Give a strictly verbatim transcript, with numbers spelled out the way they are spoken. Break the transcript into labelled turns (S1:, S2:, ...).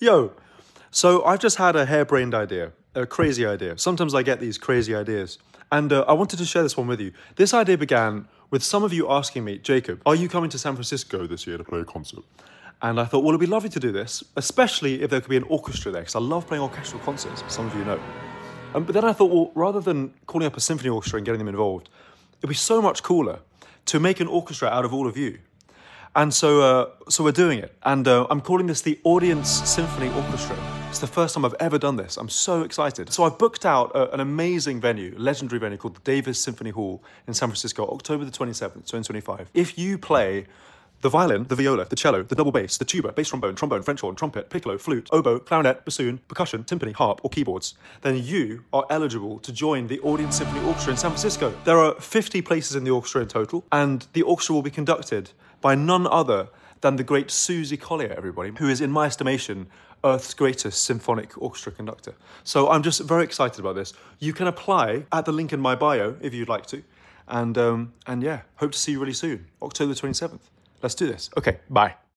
S1: Yo, so I've just had a harebrained idea, a crazy idea. Sometimes I get these crazy ideas. And uh, I wanted to share this one with you. This idea began with some of you asking me, Jacob, are you coming to San Francisco this year to play a concert? And I thought, well, it'd be lovely to do this, especially if there could be an orchestra there, because I love playing orchestral concerts, as some of you know. Um, but then I thought, well, rather than calling up a symphony orchestra and getting them involved, it'd be so much cooler to make an orchestra out of all of you. And so, uh, so we're doing it. And uh, I'm calling this the Audience Symphony Orchestra. It's the first time I've ever done this. I'm so excited. So I've booked out a, an amazing venue, a legendary venue called the Davis Symphony Hall in San Francisco, October the twenty-seventh, twenty twenty-five. If you play the violin, the viola, the cello, the double bass, the tuba, bass trombone, trombone, French horn, trumpet, piccolo, flute, oboe, clarinet, bassoon, percussion, timpani, harp, or keyboards, then you are eligible to join the Audience Symphony Orchestra in San Francisco. There are fifty places in the orchestra in total, and the orchestra will be conducted by none other than the great Susie Collier, everybody, who is, in my estimation, Earth's greatest symphonic orchestra conductor. So I'm just very excited about this. You can apply at the link in my bio if you'd like to. And, um, and yeah, hope to see you really soon, October twenty-seventh. Let's do this. Okay, bye.